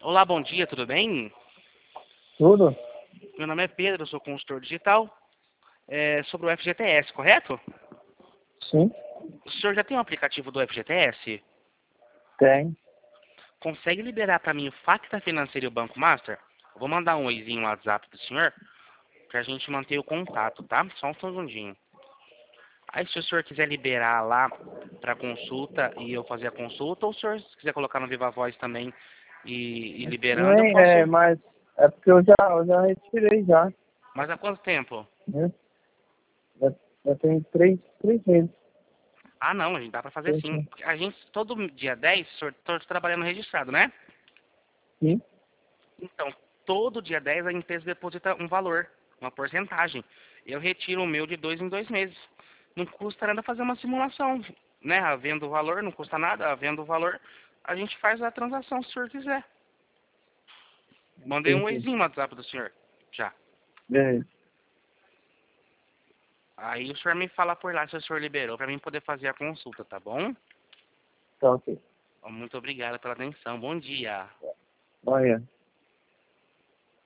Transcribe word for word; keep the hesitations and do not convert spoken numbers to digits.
Olá, bom dia, tudo bem? Tudo? Meu nome é Pedro, eu sou consultor digital. É sobre o F G T S, correto? Sim, O senhor já tem um aplicativo do F G T S? tem. Consegue liberar para mim o Facta Financeiro e o Banco Master? Eu vou mandar um oizinho no WhatsApp do senhor para a gente manter o contato, tá? Só um segundinho. Aí se o senhor quiser liberar lá para consulta e eu fazer a consulta, ou se o senhor quiser colocar no Viva Voz também e, e liberando, eu Nem, é, posso. mas é porque eu já, eu já retirei já, Mas há quanto tempo? né? Já, já tem três, três meses. Ah, não, a gente dá para fazer Três sim. meses. A gente, todo dia dez, o senhor está trabalhando registrado, né? Sim, Então, todo dia dez a empresa deposita um valor, uma porcentagem. Eu retiro o meu de dois em dois meses. Não custa nada fazer uma simulação, né? Havendo o valor, não custa nada. Havendo o valor, a gente faz a transação se o senhor quiser. Mandei um entendi. oizinho no WhatsApp do senhor. Já. Beleza, Aí o senhor me fala por lá se o senhor liberou para mim poder fazer a consulta, tá bom? tá ok. Muito obrigado pela atenção. Bom dia. Amanhã.